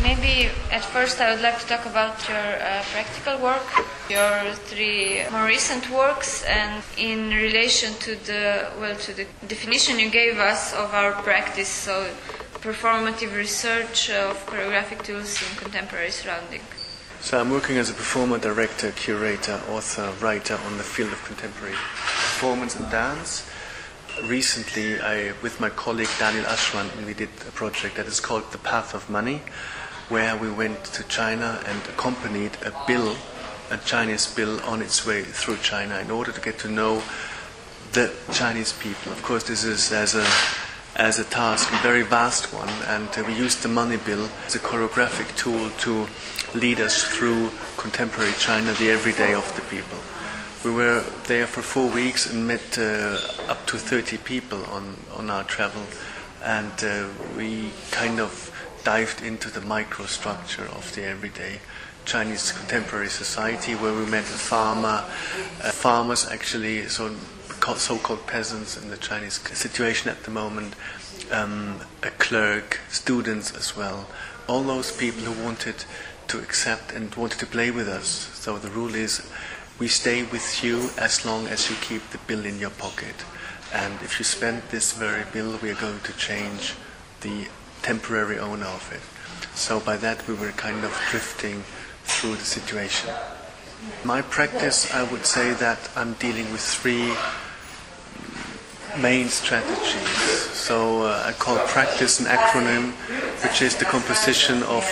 Maybe at first I would like to talk about your practical work, your 3 more recent works, and in relation to the definition you gave us of our practice, so performative research of choreographic tools in contemporary surrounding. So I'm working as a performer, director, curator, author, writer on the field of contemporary performance and dance. Recently, with my colleague Daniel Aschmann, we did a project that is called The Path of Money, where we went to China and accompanied a Chinese bill on its way through China in order to get to know the Chinese people. Of course, this is as a task, a very vast one, and we used the money bill as a choreographic tool to lead us through contemporary China, the everyday of the people. We were there for 4 weeks and met up to 30 people on our travel, and we kind of dived into the microstructure of the everyday Chinese contemporary society, where we met a farmer, farmers actually, so-called peasants in the Chinese situation at the moment, a clerk, students as well. All those people who wanted to accept and wanted to play with us. So the rule is, we stay with you as long as you keep the bill in your pocket. And if you spend this very bill, we are going to change the temporary owner of it. So by that we were kind of drifting through the situation. My practice, I would say that I'm dealing with 3 main strategies. So I call practice an acronym, which is the composition of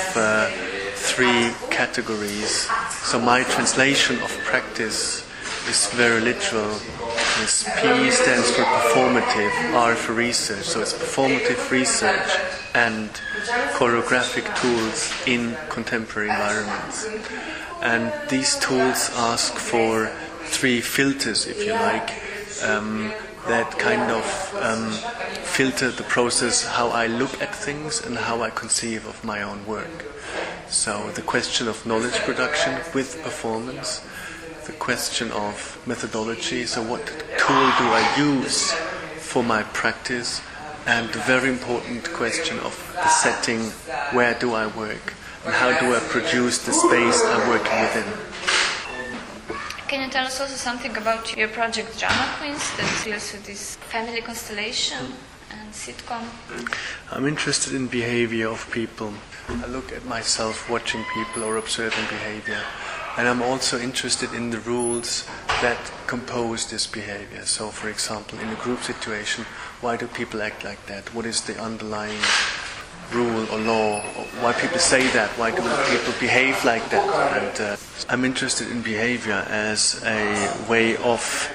3 categories. So my translation of practice is very literal. This P stands for performative, R for research. So it's performative research and choreographic tools in contemporary environments. And these tools ask for 3 filters, if you like, that kind of filter the process, how I look at things and how I conceive of my own work. So the question of knowledge production with performance, the question of methodology, so what tool do I use for my practice, and the very important question of the setting, where do I work, and how do I produce the space I'm working within. Can you tell us also something about your project Drama Queens that deals with this family constellation and sitcom? I'm interested in behavior of people. I look at myself watching people or observing behavior. And I'm also interested in the rules that compose this behavior. So, for example, in a group situation, why do people act like that? What is the underlying rule or law? Or why people say that? Why do people behave like that? And I'm interested in behavior as a way of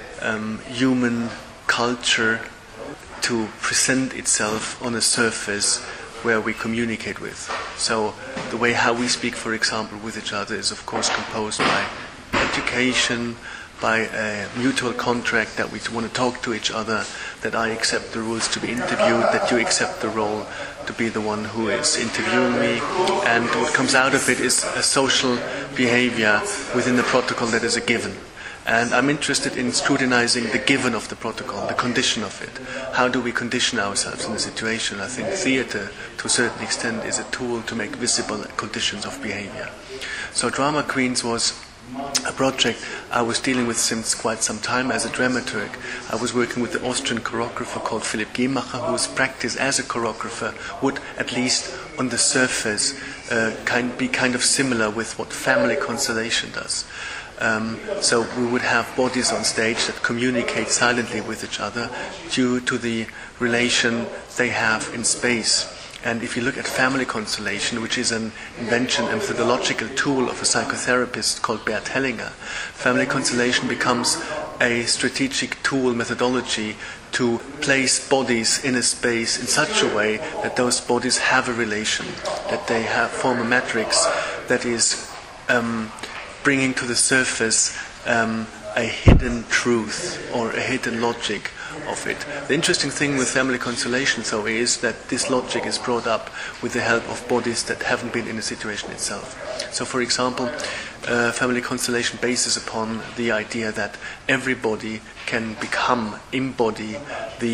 human culture to present itself on a surface where we communicate with. So the way how we speak, for example, with each other is of course composed by education, by a mutual contract that we want to talk to each other, that I accept the rules to be interviewed, that you accept the role to be the one who is interviewing me, and what comes out of it is a social behavior within the protocol that is a given. And I'm interested in scrutinizing the given of the protocol, the condition of it. How do we condition ourselves in a situation? I think theater, to a certain extent, is a tool to make visible conditions of behavior. So Drama Queens was a project I was dealing with since quite some time as a dramaturg. I was working with an Austrian choreographer called Philipp Giemacher, whose practice as a choreographer would, at least on the surface, be kind of similar with what family constellation does. So we would have bodies on stage that communicate silently with each other due to the relation they have in space. And if you look at family constellation, which is an invention, a methodological tool of a psychotherapist called Bert Hellinger, family constellation becomes a strategic tool, methodology, to place bodies in a space in such a way that those bodies have a relation, that they form a matrix that is bringing to the surface a hidden truth or a hidden logic of it. The interesting thing with family constellation, though, is that this logic is brought up with the help of bodies that haven't been in the situation itself. So, for example, family constellation bases upon the idea that everybody can embody the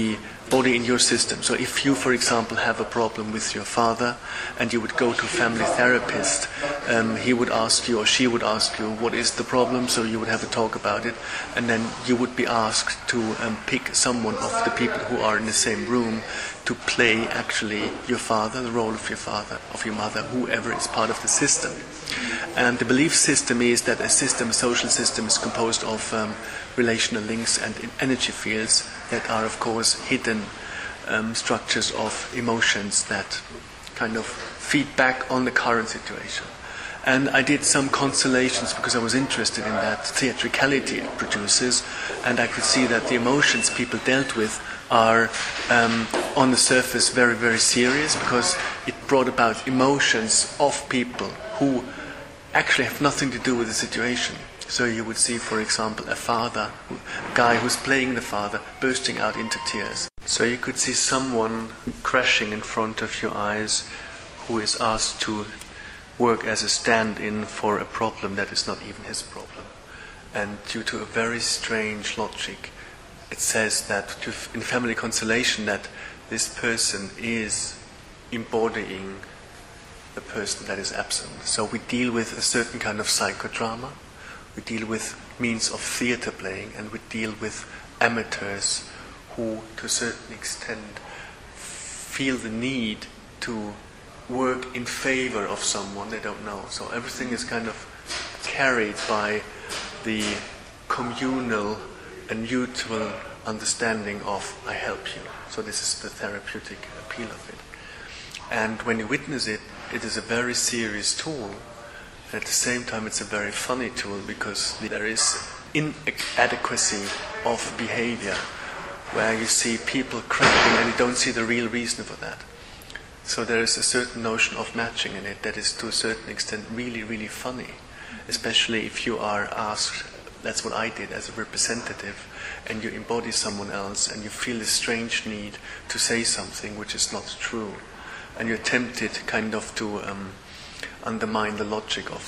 embody in your system. So if you, for example, have a problem with your father and you would go to a family therapist, he would ask you or she would ask you what is the problem, so you would have a talk about it, and then you would be asked to pick someone of the people who are in the same room to play actually your father, the role of your father, of your mother, whoever is part of the system. And the belief system is that a social system is composed of relational links and energy fields that are, of course, hidden structures of emotions that kind of feed back on the current situation. And I did some constellations because I was interested in that theatricality it produces, and I could see that the emotions people dealt with are on the surface very, very serious, because it brought about emotions of people who actually have nothing to do with the situation. So you would see, for example, a guy who's playing the father bursting out into tears. So you could see someone crashing in front of your eyes who is asked to work as a stand-in for a problem that is not even his problem. And due to a very strange logic, it says that in family constellation that this person is embodying the person that is absent. So we deal with a certain kind of psychodrama, we deal with means of theatre playing, and we deal with amateurs who, to a certain extent, feel the need to work in favor of someone they don't know. So everything is kind of carried by the communal and mutual understanding of I help you. So this is the therapeutic appeal of it. And when you witness it, it is a very serious tool. And at the same time, it's a very funny tool, because there is inadequacy of behavior, where you see people crashing and you don't see the real reason for that. So there is a certain notion of matching in it that is, to a certain extent, really, really funny. Especially if you are asked, that's what I did as a representative, and you embody someone else and you feel a strange need to say something which is not true. And you're tempted kind of to undermine the logic of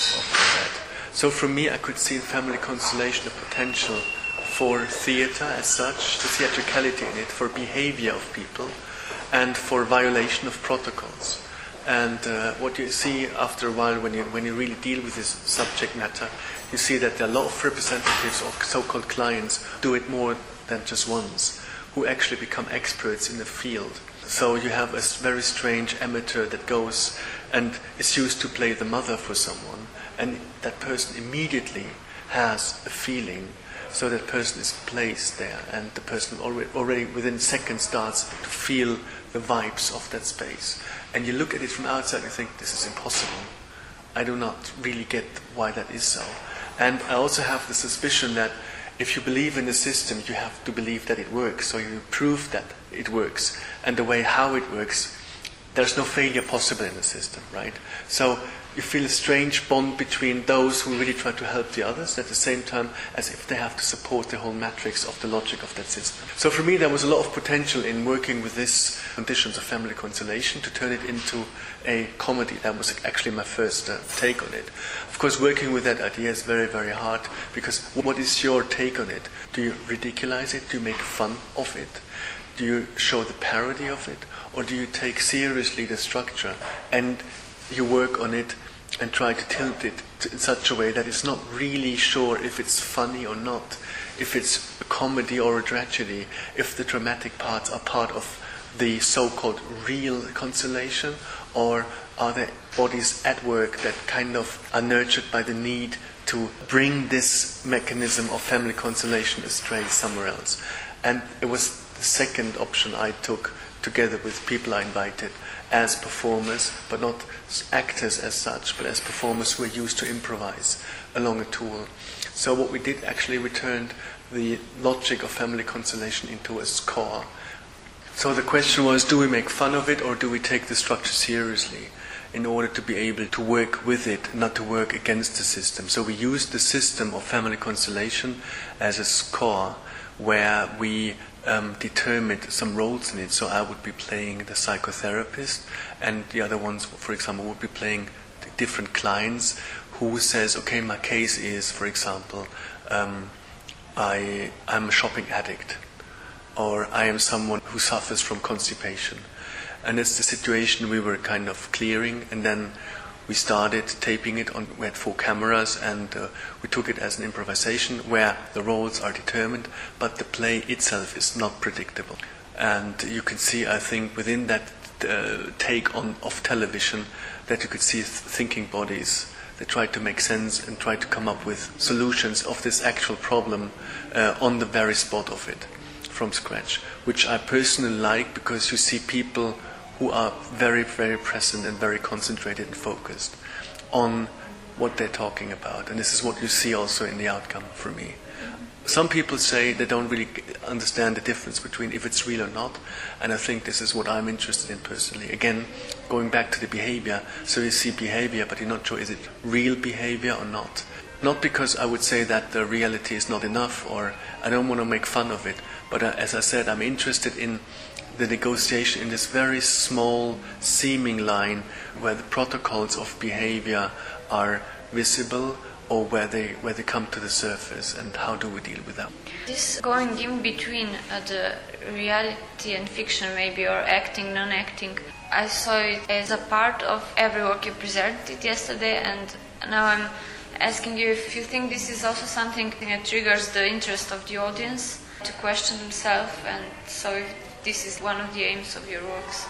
that. So for me, I could see in family constellation a potential for theatre as such, the theatricality in it, for behavior of people, and for violation of protocols. And what you see after a while, when you really deal with this subject matter, you see that there are a lot of representatives or so-called clients do it more than just once, who actually become experts in the field. So you have a very strange amateur that goes and is used to play the mother for someone, and that person immediately has a feeling. So that person is placed there, and the person already within seconds starts to feel the vibes of that space. And you look at it from outside and think, this is impossible. I do not really get why that is so. And I also have the suspicion that if you believe in the system, you have to believe that it works. So you prove that it works. And the way how it works, there's no failure possible in the system, right? So you feel a strange bond between those who really try to help the others, at the same time as if they have to support the whole matrix of the logic of that system. So for me, there was a lot of potential in working with these conditions of family constellation to turn it into a comedy. That was actually my first take on it. Of course, working with that idea is very, very hard, because what is your take on it? Do you ridiculize it? Do you make fun of it? Do you show the parody of it? Or do you take seriously the structure and you work on it and try to tilt it in such a way that it's not really sure if it's funny or not, if it's a comedy or a tragedy, if the dramatic parts are part of the so-called real constellation, or are there bodies at work that kind of are nurtured by the need to bring this mechanism of family constellation astray somewhere else. And it was the second option I took, together with people I invited as performers, but not actors as such, but as performers who are used to improvise along a tool. So what we did, actually, we turned the logic of family constellation into a score. So the question was, do we make fun of it, or do we take the structure seriously in order to be able to work with it, not to work against the system? So we used the system of family constellation as a score where we determined some roles in it. So I would be playing the psychotherapist, and the other ones, for example, would be playing the different clients who says, okay, my case is, for example, I'm a shopping addict, or I am someone who suffers from constipation. And it's the situation we were kind of clearing, and then we started taping it on. We had 4 cameras, and we took it as an improvisation where the roles are determined, but the play itself is not predictable. And you can see, I think, within that take on of television, that you could see thinking bodies. They tried to make sense and tried to come up with solutions of this actual problem on the very spot of it, from scratch, which I personally like, because you see people who are very, very present and very concentrated and focused on what they're talking about. And this is what you see also in the outcome for me. Some people say they don't really understand the difference between if it's real or not, and I think this is what I'm interested in personally. Again, going back to the behavior, so you see behavior, but you're not sure is it real behavior or not. Not because I would say that the reality is not enough, or I don't want to make fun of it, but as I said, I'm interested in the negotiation in this very small seeming line where the protocols of behavior are visible, or where they come to the surface, and how do we deal with them. This going in between the reality and fiction maybe, or acting, non-acting, I saw it as a part of every work you presented yesterday, and now I'm asking you if you think this is also something that triggers the interest of the audience to question themselves, and so if this is one of the aims of your works.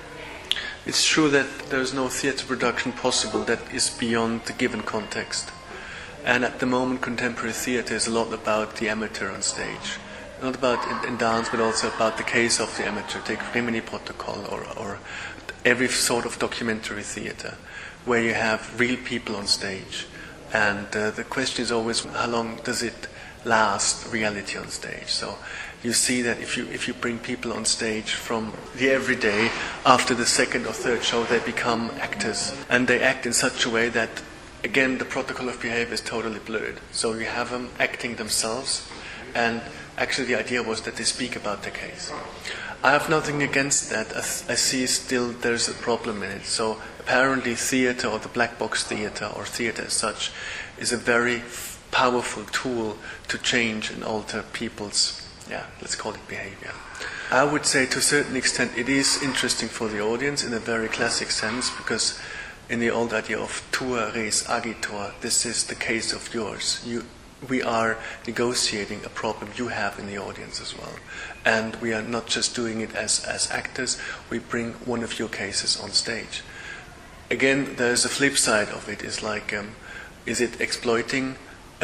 It's true that there's no theatre production possible that is beyond the given context. And at the moment, contemporary theatre is a lot about the amateur on stage. Not about in dance, but also about the case of the amateur. Take Rimini Protocol or every sort of documentary theatre, where you have real people on stage. And the question is always, how long does it last, reality on stage? So you see that if you bring people on stage from the everyday, after the second or third show, they become actors. And they act in such a way that, again, the protocol of behavior is totally blurred. So you have them acting themselves, and actually the idea was that they speak about their case. I have nothing against that. I see still there's a problem in it. So apparently theatre, or the black box theatre, or theatre as such, is a very powerful tool to change and alter people's, let's call it behavior. I would say to a certain extent it is interesting for the audience in a very classic sense, because in the old idea of tua res agitor, this is the case of yours. We are negotiating a problem you have in the audience as well. And we are not just doing it as actors, we bring one of your cases on stage. Again, there's a flip side of it, is like, is it exploiting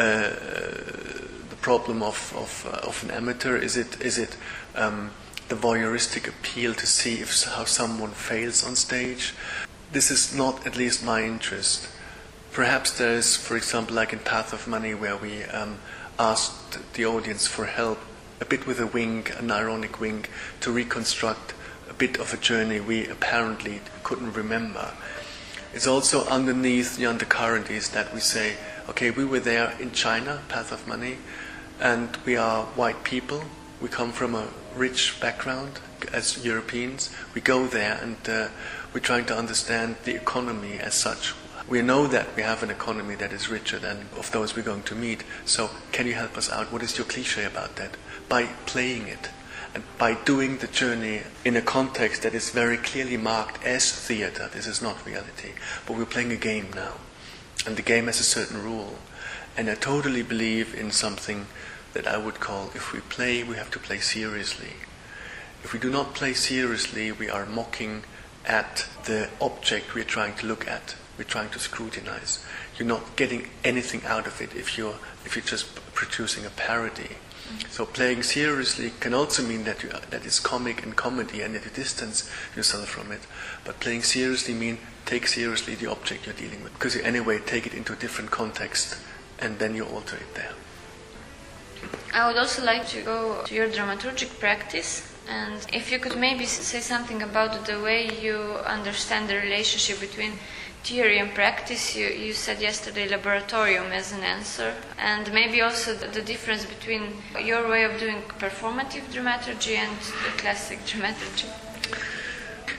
the problem of an amateur? Is it the voyeuristic appeal to see how someone fails on stage? This is not at least my interest. Perhaps there is, for example, like in Path of Money, where we asked the audience for help, a bit with a wink, an ironic wink, to reconstruct a bit of a journey we apparently couldn't remember. It's also underneath the undercurrent is that we say, okay, we were there in China, Path of Money, and we are white people. We come from a rich background as Europeans. We go there and we're trying to understand the economy as such. We know that we have an economy that is richer than of those we're going to meet. So can you help us out? What is your cliche about that? By playing it and by doing the journey in a context that is very clearly marked as theatre. This is not reality. But we're playing a game now. And the game has a certain rule. And I totally believe in something that I would call, if we play, we have to play seriously. If we do not play seriously, we are mocking at the object we're trying to look at. We're trying to scrutinize. You're not getting anything out of it if you're just producing a parody. So playing seriously can also mean that it's comic and comedy, and that you distance yourself from it. But playing seriously means take seriously the object you're dealing with, because you anyway take it into a different context, and then you alter it there. I would also like to go to your dramaturgic practice, and if you could maybe say something about the way you understand the relationship between theory and practice. You said yesterday laboratorium as an answer, and maybe also the difference between your way of doing performative dramaturgy and the classic dramaturgy.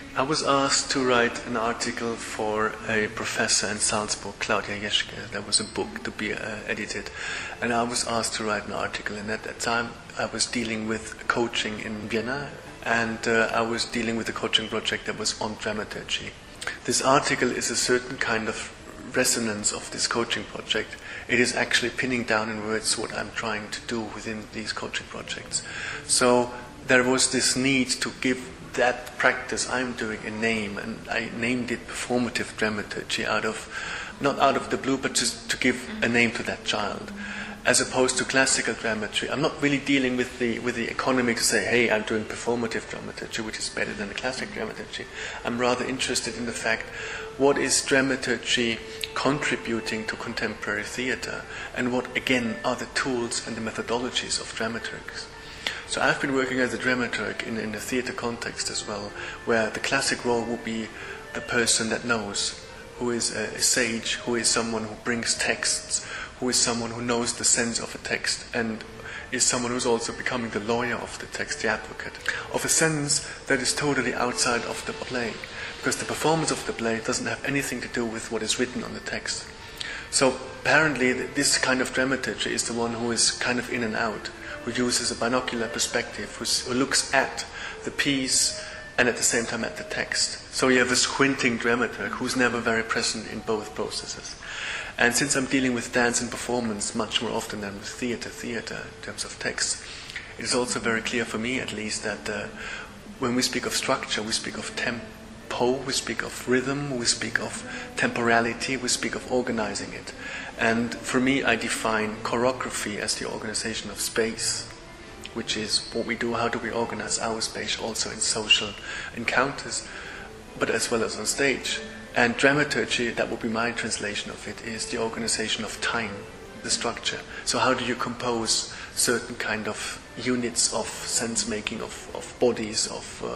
I was asked to write an article for a professor in Salzburg, Claudia Jeschke. There was a book to be edited, and I was asked to write an article. And at that time, I was dealing with coaching in Vienna, and I was dealing with a coaching project that was on dramaturgy. This article is a certain kind of resonance of this coaching project. It is actually pinning down in words what I'm trying to do within these coaching projects. So there was this need to give that practice I'm doing a name, and I named it performative dramaturgy not out of the blue, but just to give a name to that child, as opposed to classical dramaturgy. I'm not really dealing with the economy to say, hey, I'm doing performative dramaturgy, which is better than the classic dramaturgy. I'm rather interested in the fact, what is dramaturgy contributing to contemporary theatre, and what again are the tools and the methodologies of dramaturgs. So I've been working as a dramaturg in a theatre context as well, where the classic role would be the person that knows, who is a sage, who is someone who brings texts, who is someone who knows the sense of a text, and is someone who's also becoming the lawyer of the text, the advocate, of a sense that is totally outside of the play, because the performance of the play doesn't have anything to do with what is written on the text. So apparently this kind of dramaturgy is the one who is kind of in and out, who uses a binocular perspective, who looks at the piece and at the same time at the text. So you have a squinting dramaturg who's never very present in both processes. And since I'm dealing with dance and performance much more often than with theatre in terms of text, it is also very clear for me at least that when we speak of structure, we speak of tempo, we speak of rhythm, we speak of temporality, we speak of organizing it. And for me, I define choreography as the organization of space, which is what we do, how do we organize our space also in social encounters, but as well as on stage. And dramaturgy, that would be my translation of it, is the organization of time, the structure. So how do you compose certain kind of units of sense-making, of bodies,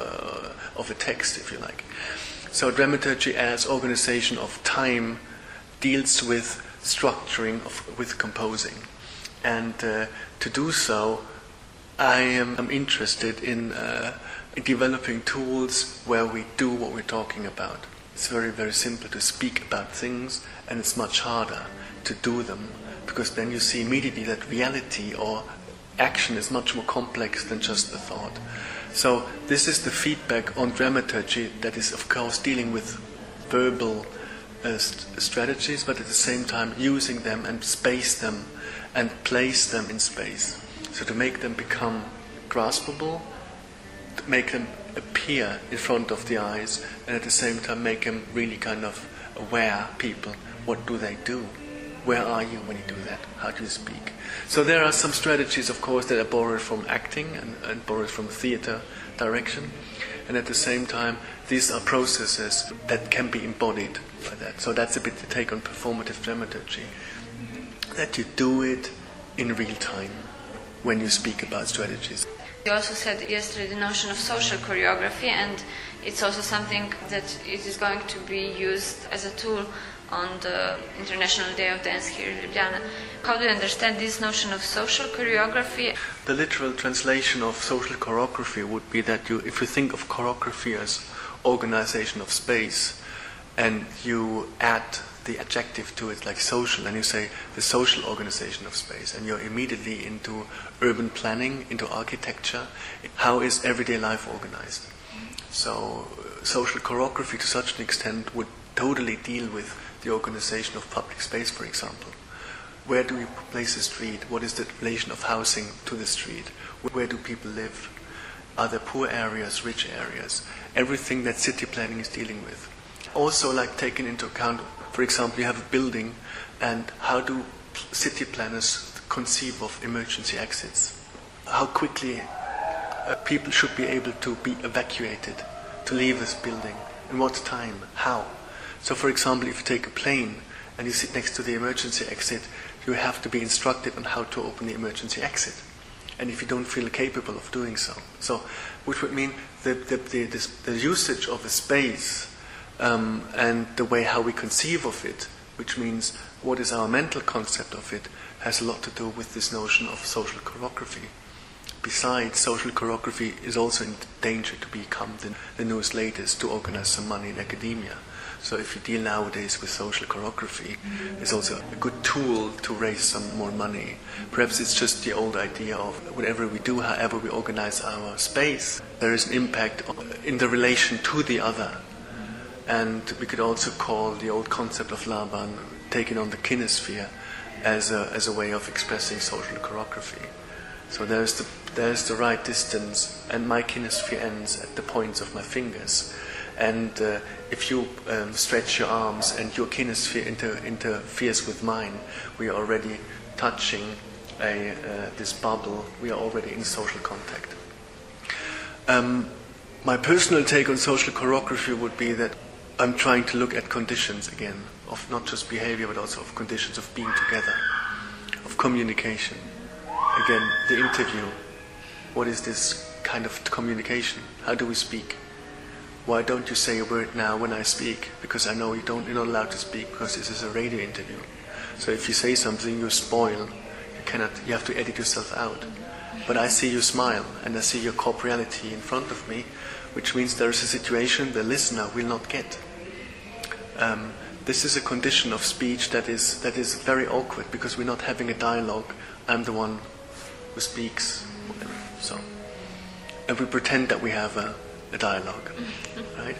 of a text, if you like. So dramaturgy as organization of time deals with structuring, with composing. And to do so, I am interested in developing tools where we do what we're talking about. It's very, very simple to speak about things, and it's much harder to do them, because then you see immediately that reality or action is much more complex than just a thought. So this is the feedback on dramaturgy that is, of course, dealing with verbal strategies, but at the same time using them and space them and place them in space. So to make them become graspable, to make them appear in front of the eyes, and at the same time make them really kind of aware people. What do they do? Where are you when you do that? How do you speak? So there are some strategies, of course, that are borrowed from acting and borrowed from theatre direction. And at the same time, these are processes that can be embodied by that. So that's a bit the take on performative dramaturgy. That you do it in real time when you speak about strategies. You also said yesterday the notion of social choreography, and it's also something that it is going to be used as a tool on the International Day of Dance here in Ljubljana. How do you understand this notion of social choreography? The literal translation of social choreography would be that if you think of choreography as organization of space, and you add the adjective to it like social, and you say the social organization of space, and you're immediately into urban planning, into architecture. How is everyday life organized? So social choreography to such an extent would totally deal with the organization of public space, for example. Where do we place a street? What is the relation of housing to the street? Where do people live? Are there poor areas, rich areas? Everything that city planning is dealing with. Also, like taking into account, for example, you have a building, and how do city planners conceive of emergency exits? How quickly people should be able to be evacuated, to leave this building, and what time, how? So, for example, if you take a plane and you sit next to the emergency exit, you have to be instructed on how to open the emergency exit. And if you don't feel capable of doing so, which would mean the usage of a space and the way how we conceive of it, which means what is our mental concept of it, has a lot to do with this notion of social choreography. besides, social choreography is also in danger to become the newest latest to organize some money in academia. So if you deal nowadays with social choreography, it's also a good tool to raise some more money. Perhaps it's just the old idea of whatever we do, however we organize our space, there is an impact in the relation to the other. And we could also call the old concept of Laban, taking on the kinesphere, as a way of expressing social choreography. So there's the right distance, and my kinesphere ends at the points of my fingers. And if you stretch your arms and your kinesphere interferes with mine, we are already touching this bubble. We are already in social contact. My personal take on social choreography would be that I'm trying to look at conditions again, of not just behavior, but also of conditions of being together, of communication. Again, the interview. What is this kind of communication? How do we speak? Why don't you say a word now when I speak? Because I know you're not allowed to speak because this is a radio interview. So if you say something, you spoil. You have to edit yourself out. But I see you smile and I see your corporeality in front of me, which means there is a situation the listener will not get. This is a condition of speech that is very awkward because we're not having a dialogue. I'm the one who speaks. So, and we pretend that we have a dialogue, right?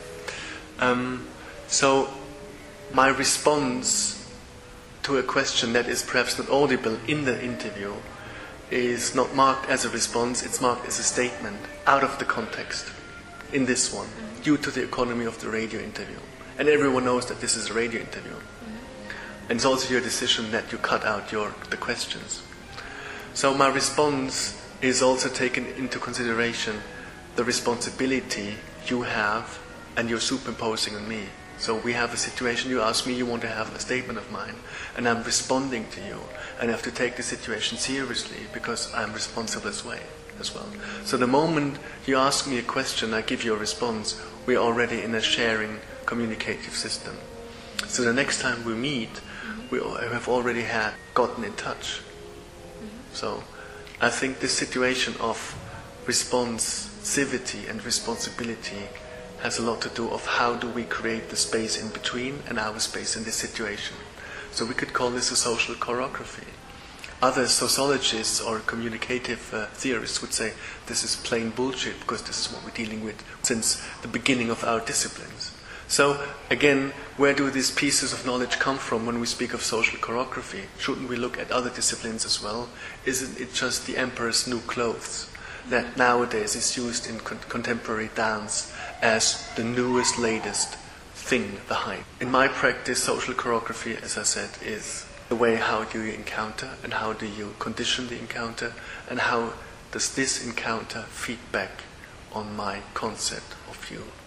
So my response to a question that is perhaps not audible in the interview is not marked as a response, it's marked as a statement out of the context in this one, due to the economy of the radio interview. And everyone knows that this is a radio interview. And it's also your decision that you cut out the questions. So my response is also taken into consideration the responsibility you have and you're superimposing on me. So we have a situation, you ask me, you want to have a statement of mine, and I'm responding to you, and I have to take the situation seriously because I'm responsible as well. So the moment you ask me a question, I give you a response, we're already in a sharing communicative system. So the next time we meet, we have already gotten in touch. So I think this situation of responsivity and responsibility has a lot to do of how do we create the space in between and our space in this situation. So we could call this a social choreography. Other sociologists or communicative theorists would say this is plain bullshit because this is what we're dealing with since the beginning of our disciplines. So again, where do these pieces of knowledge come from when we speak of social choreography? Shouldn't we look at other disciplines as well? Isn't it just the emperor's new clothes that nowadays is used in contemporary dance as the newest, latest thing, the hype? In my practice, social choreography, as I said, is the way how do you encounter and how do you condition the encounter and how does this encounter feed back on my concept of you.